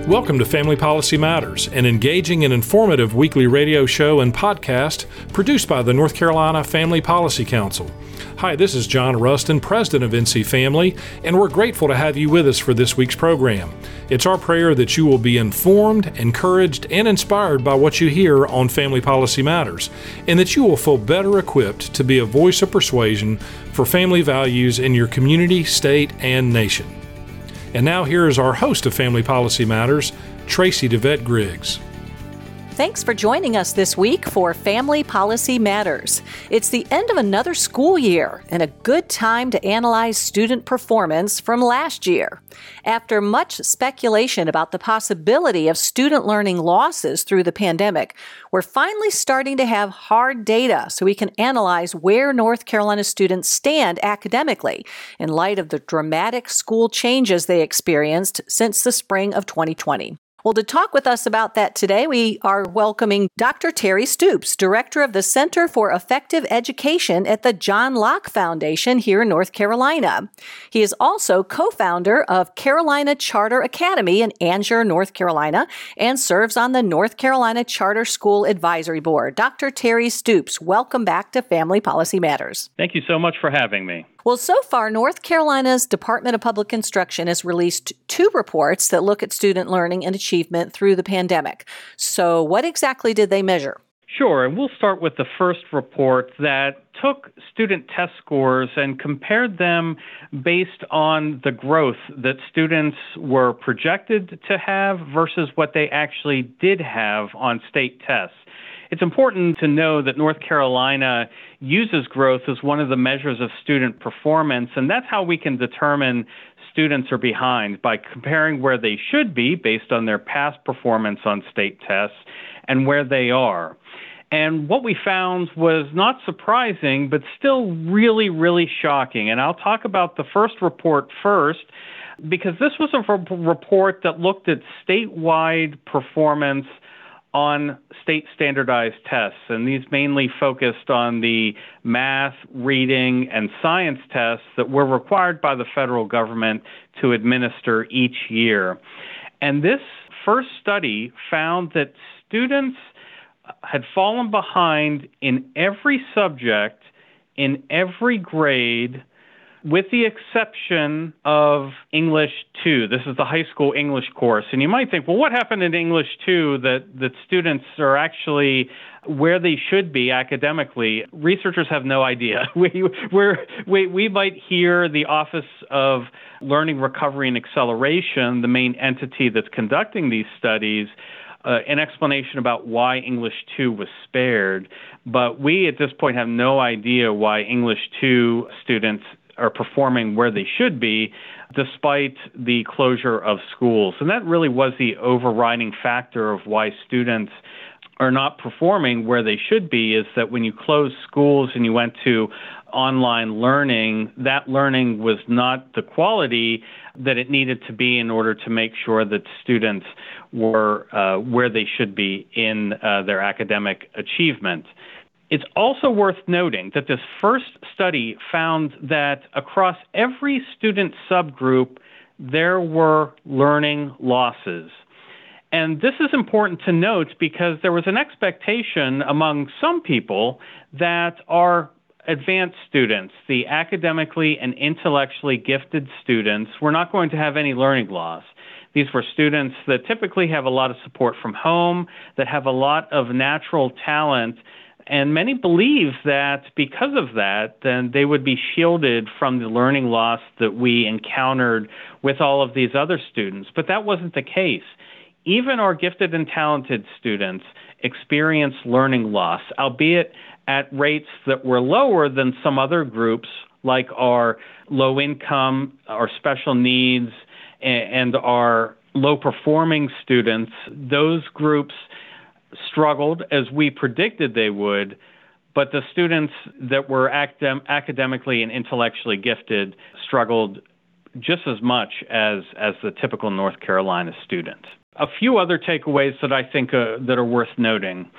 Welcome to Family Policy Matters, an engaging and informative weekly radio show and podcast produced by the North Carolina Family Policy Council. Hi, this is John Rustin, president of NC Family, and we're grateful to have you with us for this week's program. It's our prayer that you will be informed, encouraged, and inspired by what you hear on Family Policy Matters, and that you will feel better equipped to be a voice of persuasion for family values in your community, state, and nation. And now here is our host of Family Policy Matters, Tracy DeVette Griggs. Thanks for joining us this week for Family Policy Matters. It's the end of another school year and a good time to analyze student performance from last year. After much speculation about the possibility of student learning losses through the pandemic, we're finally starting to have hard data so we can analyze where North Carolina students stand academically in light of the dramatic school changes they experienced since the spring of 2020. Well, to talk with us about that today, we are welcoming Dr. Terry Stoops, Director of the Center for Effective Education at the John Locke Foundation here in North Carolina. He is also co-founder of Carolina Charter Academy in Angier, North Carolina, and serves on the North Carolina Charter School Advisory Board. Dr. Terry Stoops, welcome back to Family Policy Matters. Thank you so much for having me. Well, so far, North Carolina's Department of Public Instruction has released 2 reports that look at student learning and achievement through the pandemic. So what exactly did they measure? Sure, and we'll start with the first report that took student test scores and compared them based on the growth that students were projected to have versus what they actually did have on state tests. It's important to know that North Carolina uses growth as one of the measures of student performance, and that's how we can determine students are behind, by comparing where they should be based on their past performance on state tests and where they are. And what we found was not surprising, but still really, really shocking. And I'll talk about the first report first, because this was a report that looked at statewide performance on state standardized tests, and these mainly focused on the math, reading, and science tests that were required by the federal government to administer each year. And this first study found that students had fallen behind in every subject, in every grade, with the exception of English 2. This is the high school English course. And you might think, well, what happened in English 2 that students are actually where they should be academically? Researchers have no idea. We might hear the Office of Learning, Recovery, and Acceleration, the main entity that's conducting these studies, an explanation about why English 2 was spared. But we, at this point, have no idea why English 2 students are performing where they should be, despite the closure of schools. And that really was the overriding factor of why students are not performing where they should be, is that when you closed schools and you went to online learning, that learning was not the quality that it needed to be in order to make sure that students were where they should be in their academic achievement. It's also worth noting that this first study found that across every student subgroup, there were learning losses. And this is important to note because there was an expectation among some people that our advanced students, the academically and intellectually gifted students, were not going to have any learning loss. These were students that typically have a lot of support from home, that have a lot of natural talent. And many believe that because of that, then they would be shielded from the learning loss that we encountered with all of these other students. But that wasn't the case. Even our gifted and talented students experienced learning loss, albeit at rates that were lower than some other groups, like our low income, our special needs, and our low performing students. Those groups struggled as we predicted they would, but the students that were academically and intellectually gifted struggled just as much as the typical North Carolina student. A few other takeaways that I think that are worth noting.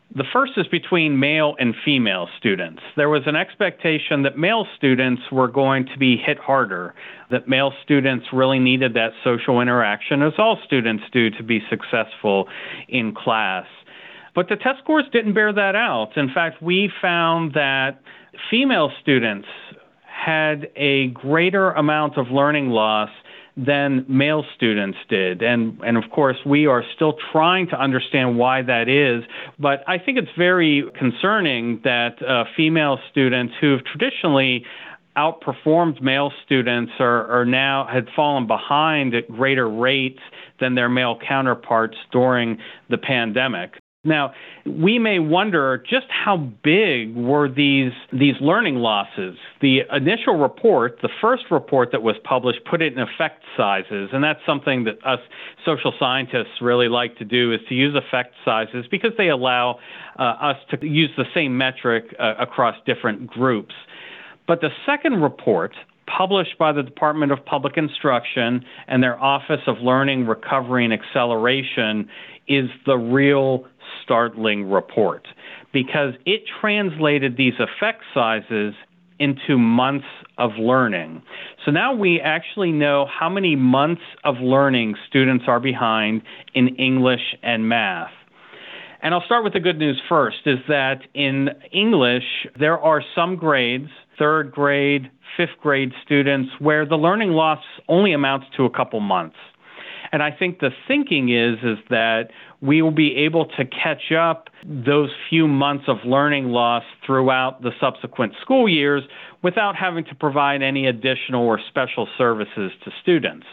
The first is between male and female students. There was an expectation that male students were going to be hit harder, that male students really needed that social interaction, as all students do, to be successful in class. But the test scores didn't bear that out. In fact, we found that female students had a greater amount of learning loss than male students did. And of course, we are still trying to understand why that is. But I think it's very concerning that female students who have traditionally outperformed male students are now had fallen behind at greater rates than their male counterparts during the pandemic. Now, we may wonder just how big were these learning losses. The initial report, the first report that was published, put it in effect sizes, and that's something that us social scientists really like to do, is to use effect sizes because they allow us to use the same metric across different groups. But the second report, published by the Department of Public Instruction and their Office of Learning, Recovery, and Acceleration, is the real startling report because it translated these effect sizes into months of learning. So now we actually know how many months of learning students are behind in English and math. And I'll start with the good news first, is that in English, there are some grades, third grade, fifth grade students, where the learning loss only amounts to a couple months. And I think the thinking is that we will be able to catch up those few months of learning loss throughout the subsequent school years without having to provide any additional or special services to students.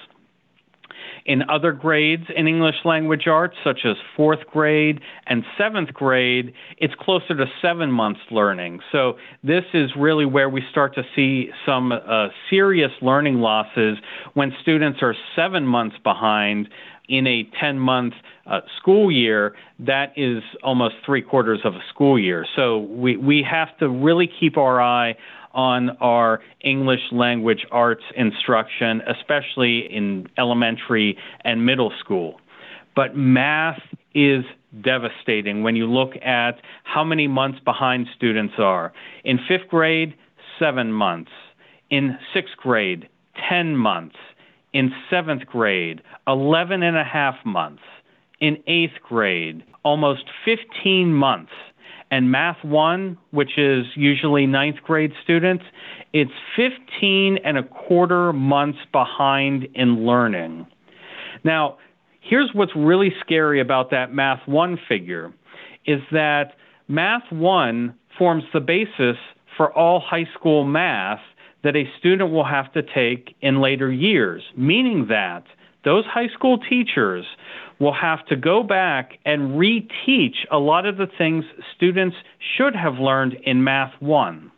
In other grades in English language arts, such as fourth grade and seventh grade, it's closer to 7 months learning. So this is really where we start to see some serious learning losses when students are 7 months behind in a 10-month school year. That is almost 3/4 of a school year. So we have to really keep our eye on our English language arts instruction, especially in elementary and middle school. But math is devastating when you look at how many months behind students are. In fifth grade, 7 months. In sixth grade, 10 months. In seventh grade, 11 and a half months. In eighth grade, almost 15 months. And Math 1, which is usually ninth grade students, it's 15 and a quarter months behind in learning. Now, here's what's really scary about that Math 1 figure, is that Math 1 forms the basis for all high school math that a student will have to take in later years, meaning that those high school teachers will have to go back and reteach a lot of the things students should have learned in Math 1.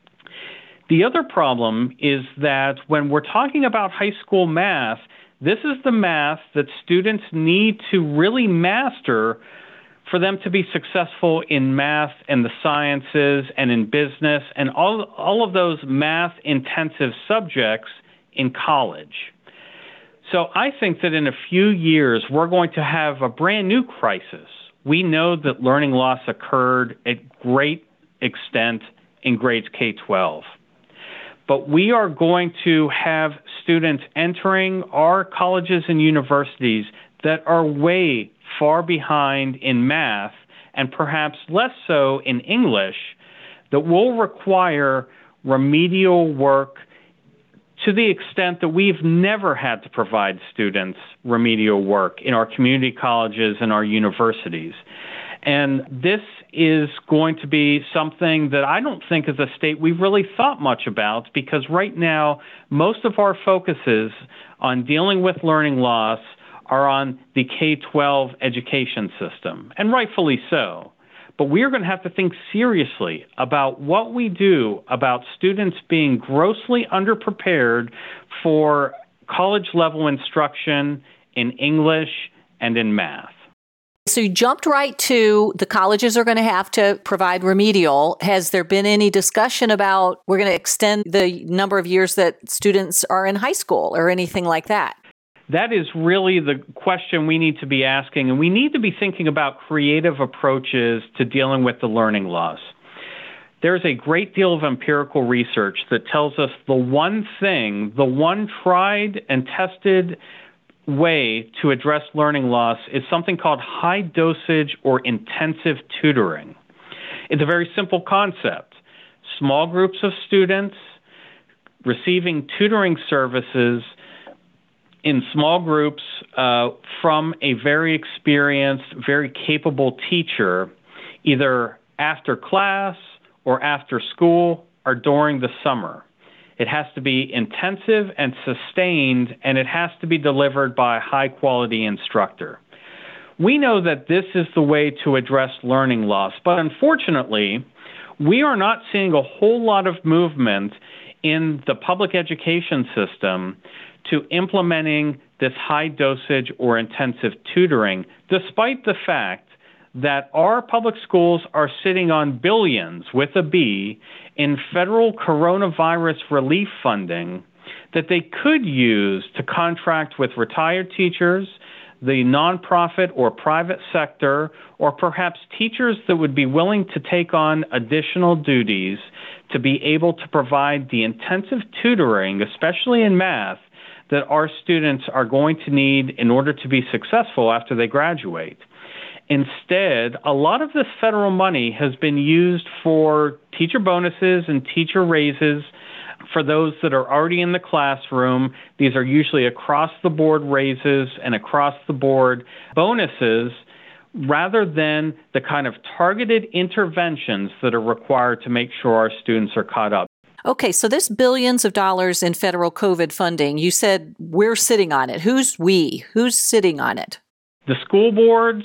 The other problem is that when we're talking about high school math, this is the math that students need to really master for them to be successful in math and the sciences and in business and all of those math-intensive subjects in college. So I think that in a few years, we're going to have a brand new crisis. We know that learning loss occurred at great extent in grades K-12. But we are going to have students entering our colleges and universities that are way far behind in math and perhaps less so in English, that will require remedial work to the extent that we've never had to provide students remedial work in our community colleges and our universities. And this is going to be something that I don't think as a state we've really thought much about, because right now most of our focuses on dealing with learning loss are on the K-12 education system, and rightfully so. But we are going to have to think seriously about what we do about students being grossly underprepared for college-level instruction in English and in math. So you jumped right to the colleges are going to have to provide remedial. Has there been any discussion about we're going to extend the number of years that students are in high school or anything like that? That is really the question we need to be asking, and we need to be thinking about creative approaches to dealing with the learning loss. There's a great deal of empirical research that tells us the one thing, the one tried and tested way to address learning loss is something called high dosage or intensive tutoring. It's a very simple concept. Small groups of students receiving tutoring services in small groups from a very experienced, very capable teacher, either after class or after school or during the summer. It has to be intensive and sustained, and it has to be delivered by a high-quality instructor. We know that this is the way to address learning loss, but unfortunately, we are not seeing a whole lot of movement in the public education system to implementing this high dosage or intensive tutoring, despite the fact that our public schools are sitting on billions, with a B, in federal coronavirus relief funding that they could use to contract with retired teachers, the nonprofit or private sector, or perhaps teachers that would be willing to take on additional duties to be able to provide the intensive tutoring, especially in math, that our students are going to need in order to be successful after they graduate. Instead, a lot of this federal money has been used for teacher bonuses and teacher raises for those that are already in the classroom. These are usually across-the-board raises and across-the-board bonuses rather than the kind of targeted interventions that are required to make sure our students are caught up. Okay, so this billions of dollars in federal COVID funding, you said we're sitting on it. Who's we? Who's sitting on it? The school boards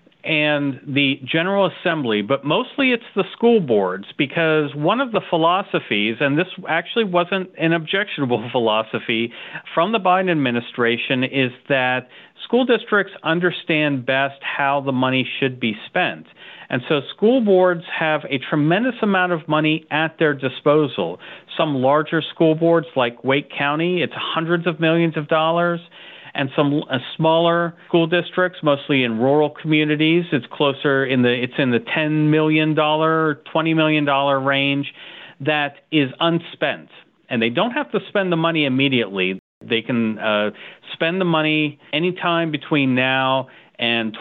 and the General Assembly, but mostly it's the school boards, because one of the philosophies, and this actually wasn't an objectionable philosophy from the Biden administration, is that school districts understand best how the money should be spent. And so school boards have a tremendous amount of money at their disposal. Some larger school boards like Wake County, it's hundreds of millions of dollars. And some smaller school districts, mostly in rural communities, it's in the $10 million, $20 million range that is unspent. And they don't have to spend the money immediately. They can spend the money anytime between now and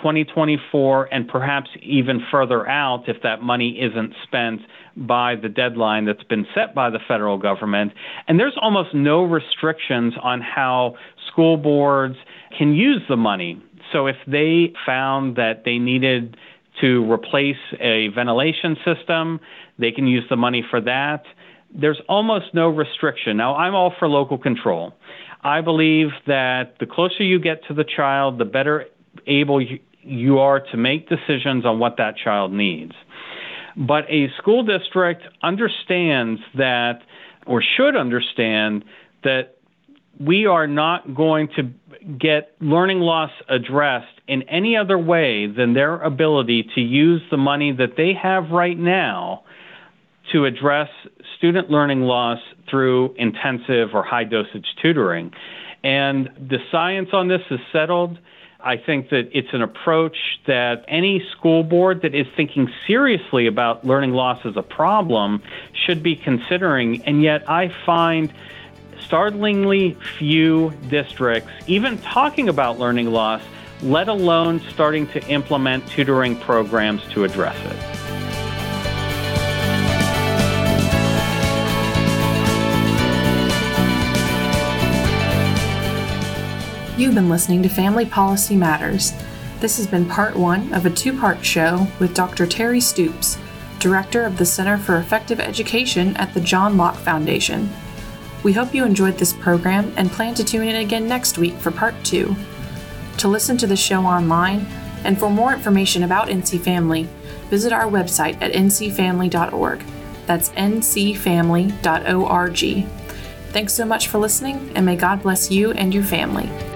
2024, and perhaps even further out if that money isn't spent by the deadline that's been set by the federal government. And there's almost no restrictions on how school boards can use the money. So if they found that they needed to replace a ventilation system, they can use the money for that. There's almost no restriction. Now, I'm all for local control. I believe that the closer you get to the child, the better able you are to make decisions on what that child needs. But a school district understands that, or should understand, that we are not going to get learning loss addressed in any other way than their ability to use the money that they have right now to address student learning loss through intensive or high-dosage tutoring. And the science on this is settled. I think that it's an approach that any school board that is thinking seriously about learning loss as a problem should be considering. And yet I find startlingly few districts even talking about learning loss, let alone starting to implement tutoring programs to address it. You've been listening to Family Policy Matters. This has been part one of a two-part show with Dr. Terry Stoops, Director of the Center for Effective Education at the John Locke Foundation. We hope you enjoyed this program and plan to tune in again next week for part two. To listen to the show online and for more information about NC Family, visit our website at ncfamily.org. That's ncfamily.org. Thanks so much for listening, and may God bless you and your family.